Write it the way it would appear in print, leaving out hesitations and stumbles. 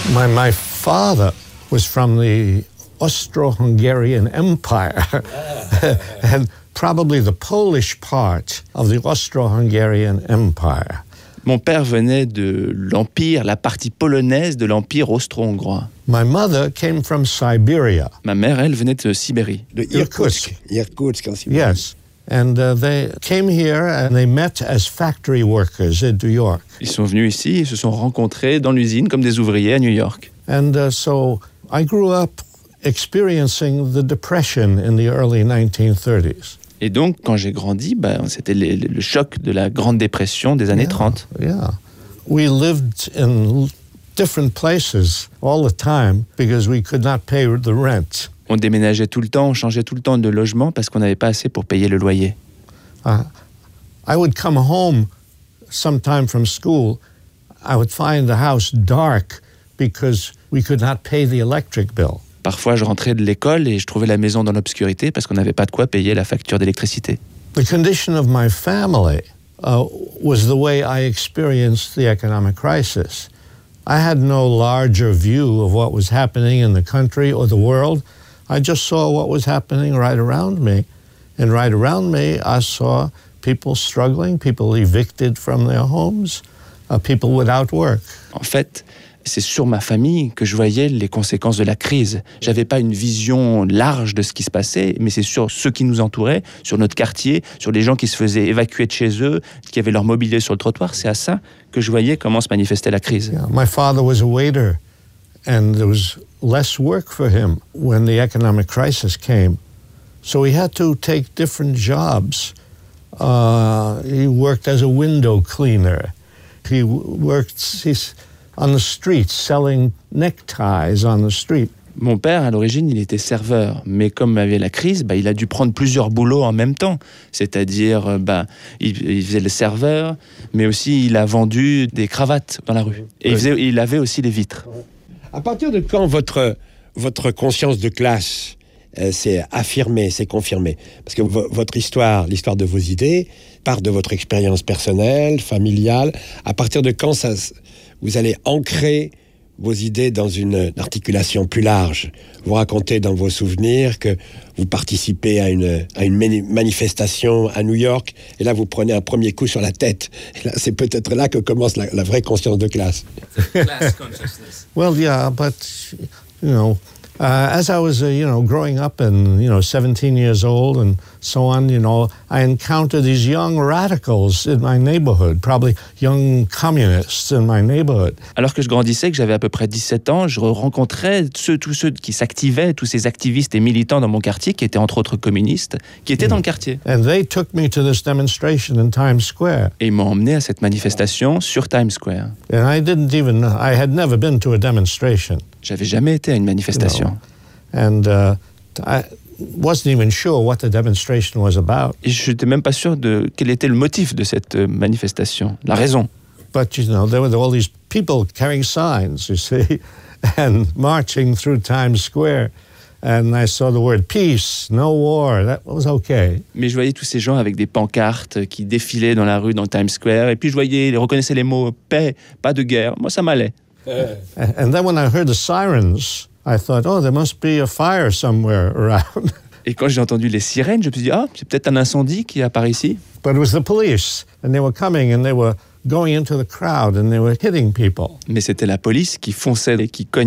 My father was from the Austro-Hungarian Empire, and probably the Polish part of the Austro-Hungarian Empire. Mon père venait de l'Empire, la partie polonaise de l'Empire austro-hongrois. My mother came from Siberia. Ma mère, elle, venait de Sibérie. De Irkoutsk. Irkoutsk en Sibérie. Yes. And they came here and they met as factory workers in New York. Ils sont venus ici et se sont rencontrés dans l'usine comme des ouvriers à New York. And so I grew up experiencing the Depression in the early 1930s. Et donc, quand j'ai grandi, c'était le choc de la Grande Dépression des années 30. Yeah. We lived in different places all the time because we could not pay the rent. On déménageait tout le temps, on changeait tout le temps de logement parce qu'on n'avait pas assez pour payer le loyer. I would come home sometime from school. I would find the house dark because we could not pay the electric bill. Parfois, je rentrais de l'école et je trouvais la maison dans l'obscurité parce qu'on n'avait pas de quoi payer la facture d'électricité. The condition of my family was the way I experienced the economic crisis. I had no larger view of what was happening in the country or the world. I just saw what was happening right around me. And right around me, I saw people struggling, people evicted from their homes, people without work. En fait, c'est sur ma famille que je voyais les conséquences de la crise. J'avais pas une vision large de ce qui se passait, mais c'est sur ceux qui nous entouraient, sur notre quartier, sur les gens qui se faisaient évacuer de chez eux, qui avaient leur mobilier sur le trottoir. C'est à ça que je voyais comment se manifestait la crise. Yeah, my father was a waiter, and there was less work for him when the economic crisis came. So he had to take different jobs. He worked as a window cleaner. He worked on the street, selling neckties on the street. Mon père, à l'origine, il était serveur. Mais comme il y avait la crise, il a dû prendre plusieurs boulots en même temps. C'est-à-dire, il faisait le serveur, mais aussi il a vendu des cravates dans la rue. Et il lavait aussi les vitres. À partir de quand votre conscience de classe s'est affirmée, s'est confirmée? Parce que votre histoire, l'histoire de vos idées, part de votre expérience personnelle, familiale. À partir de quand vous allez ancrer vos idées dans une articulation plus large? Vous racontez dans vos souvenirs que vous participez à une manifestation à New York, et là vous prenez un premier coup sur la tête. Et là, c'est peut-être là que commence la vraie conscience de classe. Class consciousness. Well, yeah, but, as I was, growing up and, 17 years old and so on, I encountered these young radicals in my neighborhood, probably young communists in my neighborhood. Alors que je grandissais, que j'avais à peu près 17 ans, je rencontrais tous ceux qui s'activaient, tous ces activistes et militants dans mon quartier, qui étaient entre autres communistes, qui étaient dans le quartier. And they took me to this demonstration in Times Square. Et ils m'ont emmené à cette manifestation sur Times Square. And I had never been to a demonstration. J'avais jamais été à une manifestation. And I wasn't even sure what the demonstration was about. Et je n'étais même pas sûr de quel était le motif de cette manifestation, la raison. But, there were all these people carrying signs, you see, and marching through Times Square. And I saw the word peace, no war. That was okay. Mais je voyais tous ces gens avec des pancartes qui défilaient dans la rue, dans Times Square. Et puis je reconnaissais les mots paix, pas de guerre. Moi, ça m'allait. And then when I heard the sirens, I thought, there must be a fire somewhere around. Et quand j'ai entendu les sirènes, je me suis dit, c'est peut-être un incendie qui apparaît ici. But it was the police, and they were coming, and they were going into the crowd, and they were hitting people. Mais c'était la police qui fonçait et qui cognait